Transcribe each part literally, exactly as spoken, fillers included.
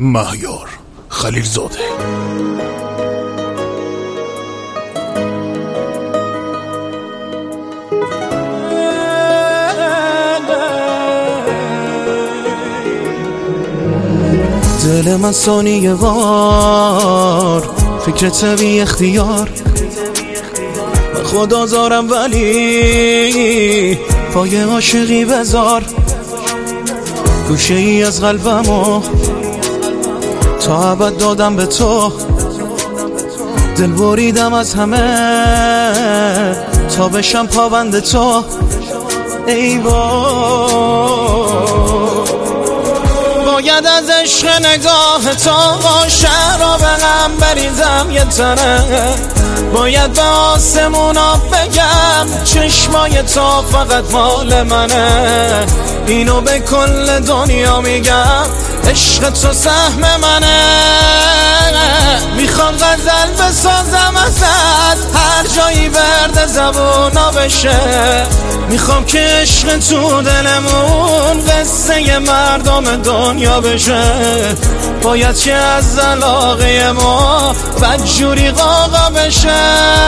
مهیار خلیلزاده. دل من ثانیه وار فکرت بی اختیار، من خدا زارم ولی پای عاشقی بذار. گوشه ای از قلبمو تا ابد دادم به تو، دل بریدم از همه تا بشم پابند تو. ای وای باید از عشق نگاه تو شراب غم بریزم یه تنه، باید به آسمونا بگم چشمای تو فقط مال منه. اینو به کل دنیا میگم عشق تو سهم منه. میخوام غزل بسازم ازت هر جایی برد زبونا بشه، میخوام که عشق تو دلمون قصه مردم دنیا بشه. باید که از علاقه ما بدجوری قاقا بشه.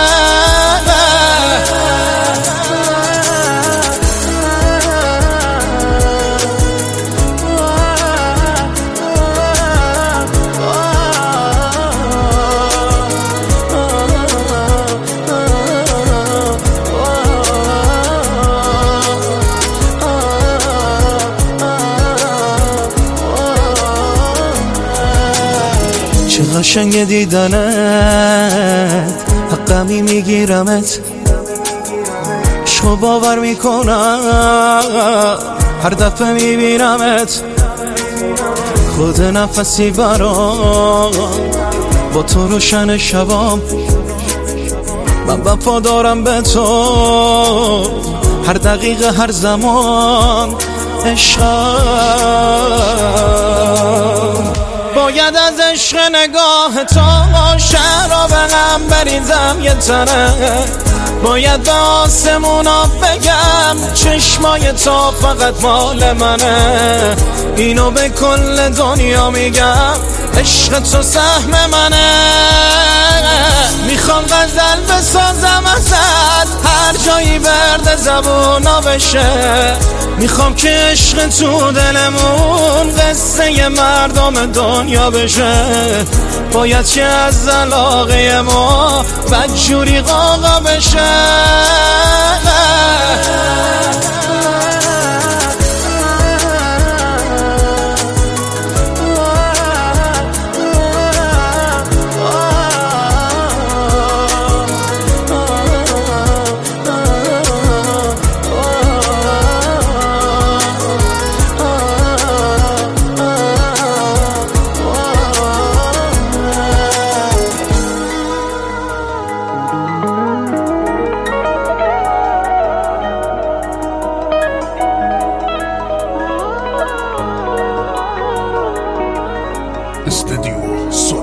چه قشنگ دیدنت، حقمی میگیرمت، عشقو باور میکنم هر دفعه میبینمت. خود نفسی برام با تو روشن شبام، من وفادارم به تو هر دقیقه هر زمان. عشقم باید از عشق نگاه تو شراب غم بریزم یه تنه، باید به آسمونا بگم چشمای تو فقط مال منه. اینو به کل دنیا میگم عشق تو سهم منه. میخوام غزل بسازم ازت هر جایی برد زبونا بشه، میخوام که عشق تو دلمون قصه مردم دنیا بشه. باید که از علاقه ما بدجوری قاقا بشه. استودیو